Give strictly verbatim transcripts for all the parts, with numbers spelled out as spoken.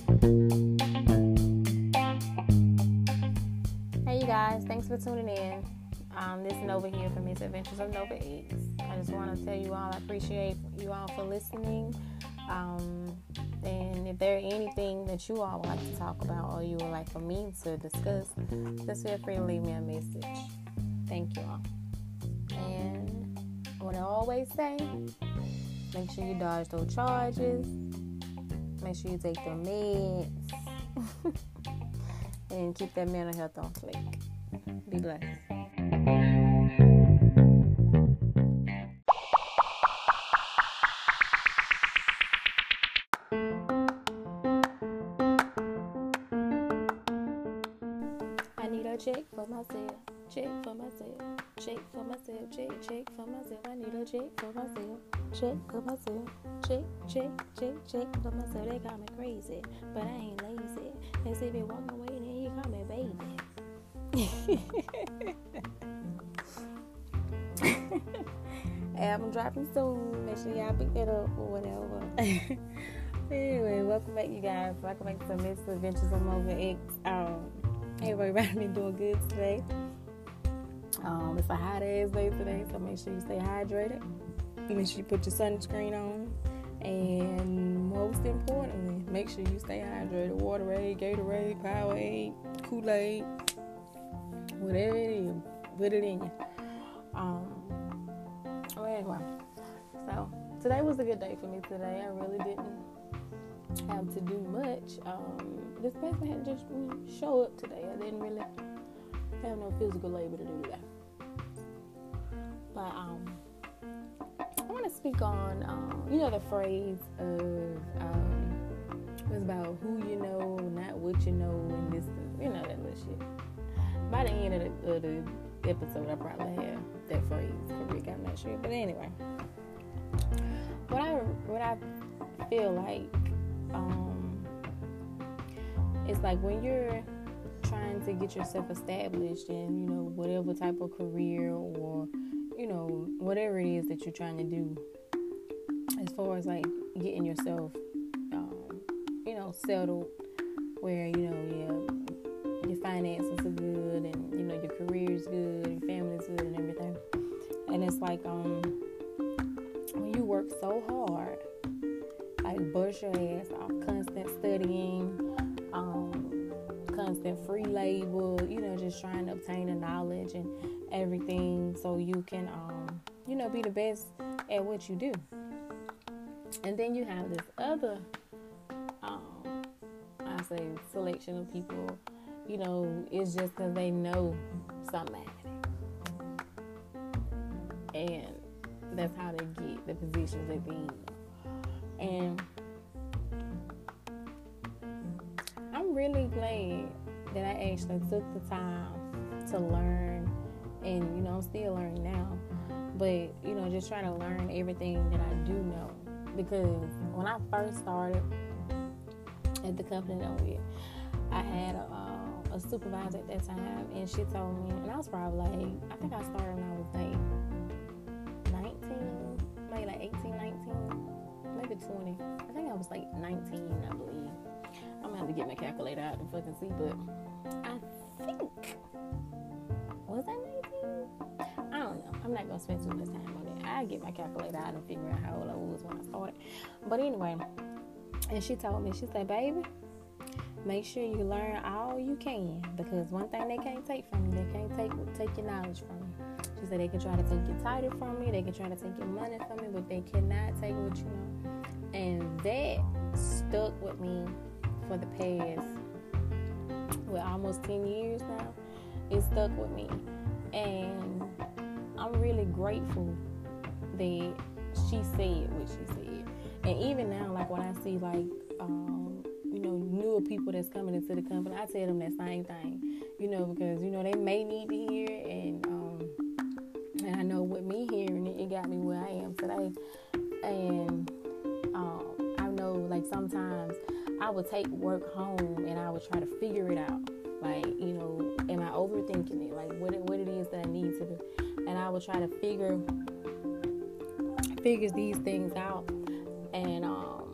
Hey you guys, thanks for tuning in. Um, this is Nova here from Miss Adventures of Nova X. I just want to tell you all I appreciate you all for listening. Um, and if there anything that you all would like to talk about or you would like for me to discuss, just feel free to leave me a message. Thank you all. And what I always say, make sure you dodge those charges. Make sure you take the meds. And keep that mental health on flick. Be blessed. I need a check for myself. Check for myself. Check for myself. Check, check for myself. I need a check for myself. Check for myself. Check, check, check, check for myself. They call me crazy, but I ain't lazy. They say me walk away, then you call me baby. Album dropping soon. Make sure y'all pick that up or whatever. Anyway, welcome back, you guys. Welcome back to Miss Adventures of Nova X. Um, everybody around me doing good today. Um, it's a hot ass day today, so make sure you stay hydrated. Make sure you put your sunscreen on. And most importantly, make sure you stay hydrated. Waterade, Gatorade, Powerade, Kool-Aid, whatever it is, put it in you. Um, well, anyway, so today was a good day for me today. I really didn't have to do much. Um, this person had to just show up today. I didn't really have no physical labor to do that. But um, I want to speak on, um, you know, the phrase of um, it's about who you know, not what you know, and this, you know, that little shit. By the end of the, of the episode, I probably have that phrase correct. I'm not sure, but anyway, what I what I feel like, um, it's like when you're trying to get yourself established in, you know, whatever type of career or, you know, whatever it is that you're trying to do, as far as like getting yourself, um, you know, settled, where, you know, yeah, your finances are good and, you know, your career is good, your family's good and everything. And it's like, um, when you work so hard, like bust your ass off, constant studying, um, constant free labor, you know, just trying to obtain the knowledge and everything so you can, um, you know, be the best at what you do. And then you have this other, um, I say, selection of people, you know, it's just because they know something. And that's how they get the positions they be in. And I'm really glad that I actually took the time to learn. And, you know, I'm still learning now. But, you know, just trying to learn everything that I do know. Because when I first started at the company that I'm with, I had a, uh, a supervisor at that time, and she told me, and I was probably like, I think I started when I was like nineteen, maybe like eighteen, nineteen, maybe twenty. I think I was like nineteen, I believe. I'm gonna have to get my calculator out and fucking see, but I think, was I nineteen? I don't know. I'm not gonna spend too much time on it. I'll get my calculator out and figure out how old I was when I started. But anyway, and she told me, she said, baby, make sure you learn all you can, because one thing they can't take from you, they can't take take your knowledge from you. She said they can try to take your title from you, they can try to take your money from you, but they cannot take what you know. And that stuck with me for the past, well, almost ten years now. It stuck with me, and I'm really grateful that she said what she said. And even now, like when I see like um you know, newer people that's coming into the company, I tell them that same thing, you know, because, you know, they may need to hear it, and um, and I know with me hearing it, it got me where I am today. And um, I know, like, sometimes I would take work home and I would try to figure it out, like, you know, am I overthinking it, like, what it, what it is that I need to do, and I would try to figure, figure these things out, and um,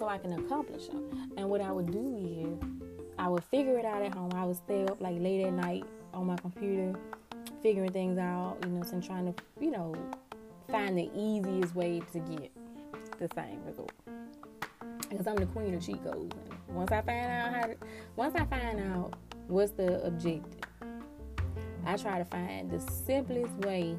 so I can accomplish them. And what I would do is I would figure it out at home. I would stay up like late at night on my computer, figuring things out, you know, and trying to, you know, find the easiest way to get the same result. Because I'm the queen of cheat codes. Once I find out how to, once I find out what's the objective, I try to find the simplest way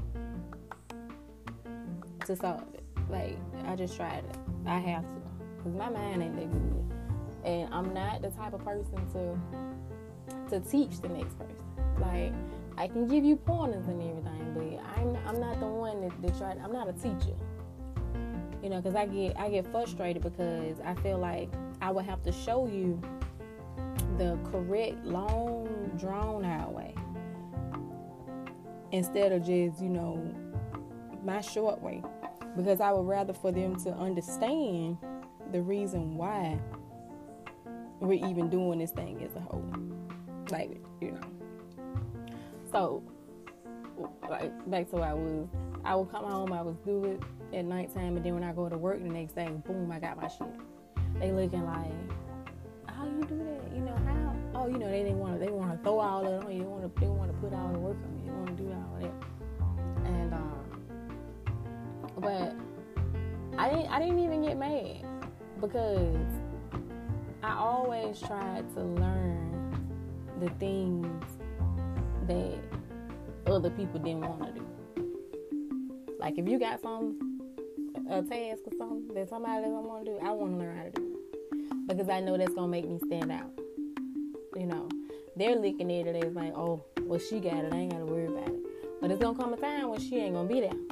to solve it. Like, I just try to. I have to. Because my mind ain't that good. And I'm not the type of person to to teach the next person. Like, I can give you pointers and everything, but I'm I'm not the one that, that try. I'm not a teacher. You know, because I get I get frustrated because I feel like I would have to show you the correct, long, drawn out way instead of just, you know, my short way. Because I would rather for them to understand the reason why we're even doing this thing as a whole. Like, you know. So, like, back to where I was. I would come home, I would do it at nighttime, and then when I go to work the next day, boom, I got my shit. They looking like, how you do that? You know, how? Oh, you know, they didn't want to, they want to throw all that on you. They want to, they want to put all the work on you. They want to do all that. And, um, but I didn't, I didn't even get mad because I always tried to learn the things that other people didn't want to do. Like, if you got some, a task or something that somebody doesn't want to do, I want to learn how to do it. Because I know that's going to make me stand out. You know, they're looking at it as like, oh, well, she got it. I ain't got to worry about it. But it's going to come a time when she ain't going to be there.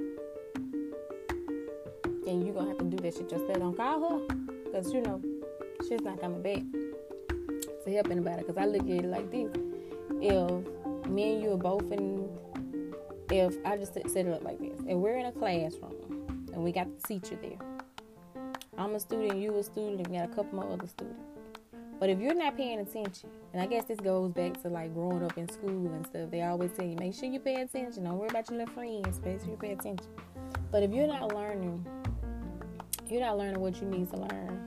And you're going to have to do that shit yourself. Don't call her. Because, you know, she's not coming back to help anybody. Because I look at it like this. If me and you are both in... If I just set it up like this, if we're in a classroom and we got the teacher there, I'm a student, you a student, and we got a couple more other students. But if you're not paying attention, and I guess this goes back to like growing up in school and stuff, they always tell you, make sure you pay attention. Don't worry about your little friends, make sure you pay attention. But if you're not learning, you're not learning what you need to learn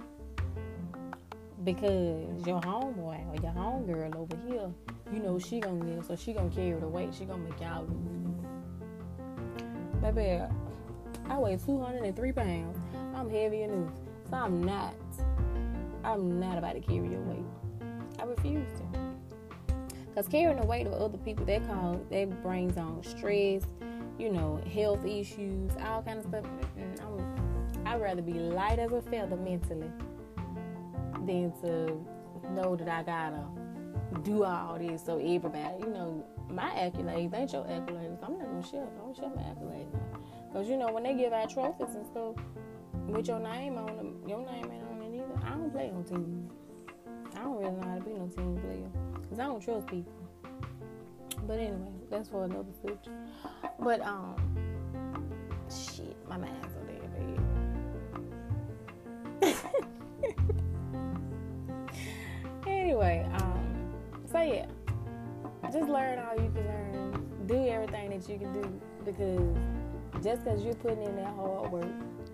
because your homeboy or your homegirl over here, you know she gonna get it, so she gonna carry the weight. She gonna make y'all lose. Baby, I weigh two hundred three pounds. I'm heavy enough. So I'm not, I'm not about to carry your weight. I refuse to. Because carrying the weight of other people, that cause, that brings on stress, you know, health issues, all kind of stuff. I'm, I'd rather be light as a feather mentally than to know that I gotta do all this so everybody, you know, my accolades ain't your accolades. I'm not gonna share. I don't share my accolades now. Cause you know when they give out trophies and stuff with your name on them, your name ain't on it either. I don't play on teams. I don't really know how to be no team player. Cause I don't trust people. But anyway, that's for another subject. But um, shit, my mind's so damn bad. Anyway, um, so yeah. Just learn all you can learn. Do everything that you can do. Because just because you're putting in that hard work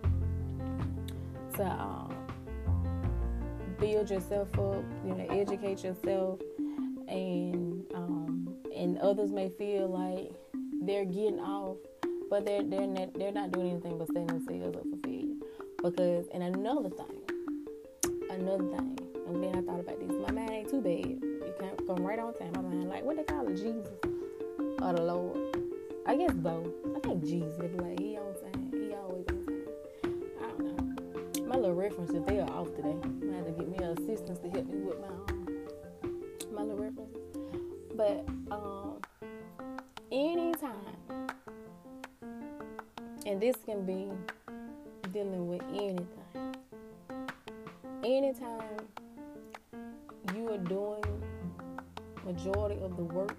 to um, build yourself up, you know, educate yourself, and um, and others may feel like they're getting off, but they're they're not, they're not doing anything but setting themselves up for failure. Because, and another thing, another thing, and then I thought about this. My mind ain't too bad. It come right on time. My mind like, what they call it, Jesus or the Lord? I guess both. I think Jesus. They be like, he on time. He always on time. I don't know. My little references, they are off today. I had to get me an assistant to help me with my um, my little references. But um, anytime, and this can be dealing with anything. Anytime you are doing majority of the work,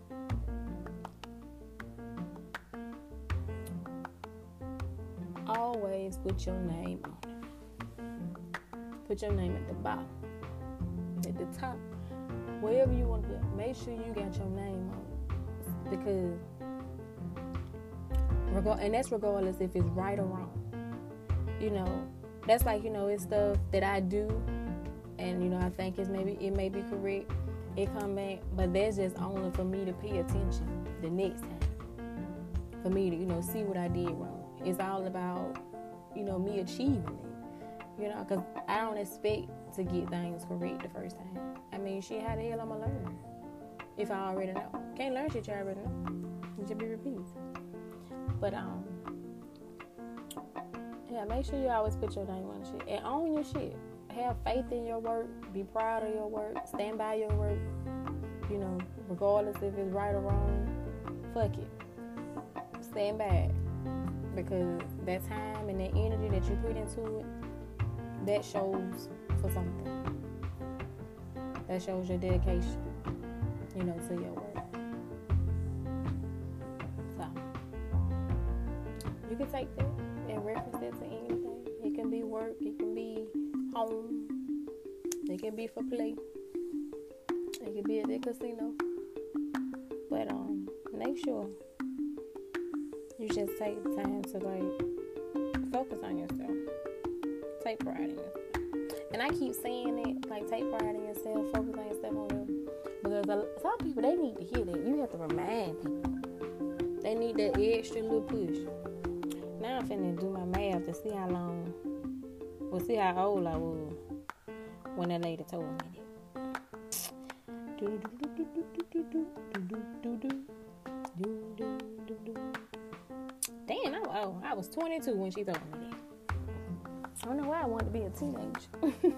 always put your name on it. Put your name at the bottom, at the top, wherever you want to put it. Make sure you got your name on it, because regard, and that's regardless if it's right or wrong. You know, that's like, you know, it's stuff that I do, and, you know, I think it's maybe, it may be correct. It come back, but that's just only for me to pay attention the next time. For me to, you know, see what I did wrong. It's all about, you know, me achieving it. You know, because I don't expect to get things correct the first time. I mean, shit, how the hell I'm going to learn if I already know? Can't learn shit you already know. It should be repeated. But, um, yeah, make sure you always put your name on the shit. And own your shit. Have faith in your work. Be proud of your work. Stand by your work. You know, regardless if it's right or wrong. Fuck it. Stand back. Because that time and that energy that you put into it, that shows for something. That shows your dedication, you know, to your work. So, you can take that and reference it to anything. It can be work, it can be home, it can be for play, it can be at the casino. But um, make sure you just take the time to, like, focus on yourself. Take pride in yourself. And I keep saying it, like, take pride in yourself, focus on yourself on them. Because some people, they need to hear that. You have to remind people. They need that extra little push. Now I'm finna do my math to see how long, well, see how old I was when that lady told me that. Damn, I was, oh, I was twenty-two when she told me that. I don't know why I wanted to be a teenager.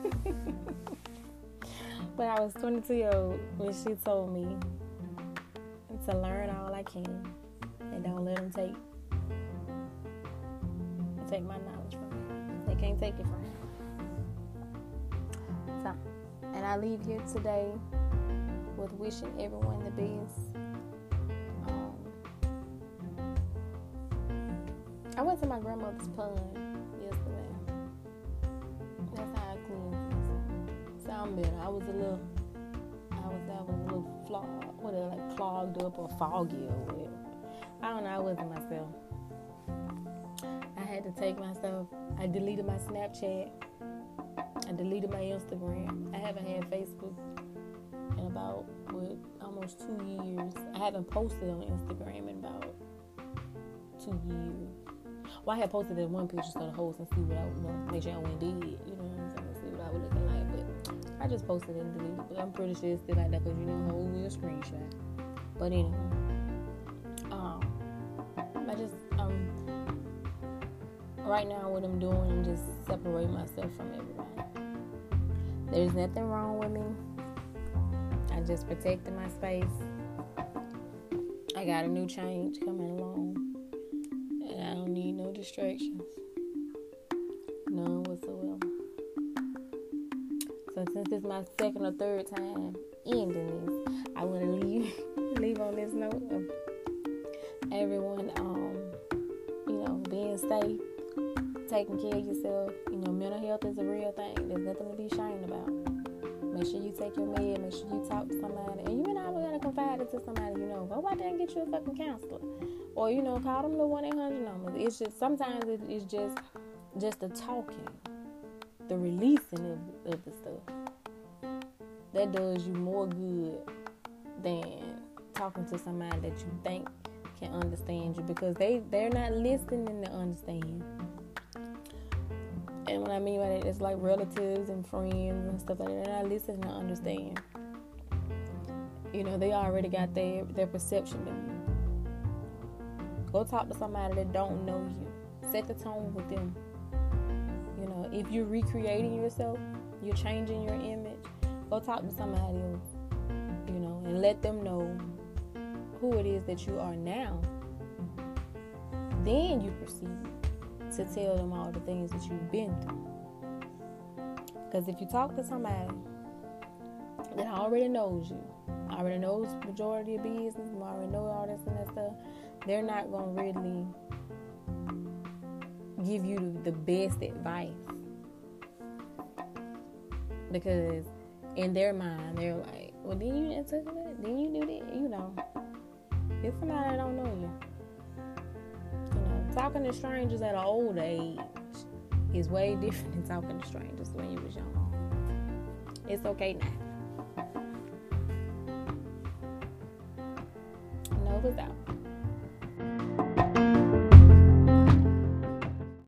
But I was twenty-two years old when she told me to learn all I can and don't let them take take my knowledge from me. They can't take it from me. So, and I leave here today with wishing everyone the best. Um, I went to my grandmother's pond yesterday. That's how I cleansed myself. Sound better. I was a little, I was, I was a little flawed, what, like clogged up or foggy or whatever. I don't know. I wasn't myself. I had to take myself. I deleted my Snapchat. I deleted my Instagram. I haven't had Facebook in about what, almost two years. I haven't posted on Instagram in about two years. Well, I had posted that one picture so the host and see what I would, you know, make sure I went did, you know what I'm saying, see what I was looking like. But I just posted it and deleted it. But I'm pretty sure it's still like that because, you know, hold me a screenshot. But anyway, um, I just, um, right now what I'm doing, I'm just separating myself from everybody. There's nothing wrong with me. I just protected my space. I got a new change coming along. And I don't need no distractions. None whatsoever. So since this is my second or third time ending this, I want to leave leave on this note of everyone, um, you know, being safe, taking care of yourself. You know, mental health is a real thing. There's nothing to be ashamed about. Make sure you take your med. Make sure you talk to somebody. And you ain't always got to confide it to somebody, you know. Go out there and get you a fucking counselor. Or, you know, call them little one eight hundred numbers. It's just, sometimes it, it's just, just the talking. The releasing of, of the stuff. That does you more good than talking to somebody that you think can understand you. Because they, they're not listening to understand. And what I mean by that, it's like relatives and friends and stuff like that. They're not listening to understand. You know, they already got their, their perception of you. Go talk to somebody that don't know you. Set the tone with them. You know, if you're recreating yourself, you're changing your image, go talk to somebody else. You know, and let them know who it is that you are now. Then you proceed to tell them all the things that you've been through. Because if you talk to somebody that already knows you, already knows the majority of business, already know all this and that stuff, they're not going to really give you the best advice. Because in their mind, they're like, well, then you didn't take that? Then you do that? You know. It's somebody that don't know you. Talking to strangers at an old age is way different than talking to strangers when you was young. It's okay now. No, it's out.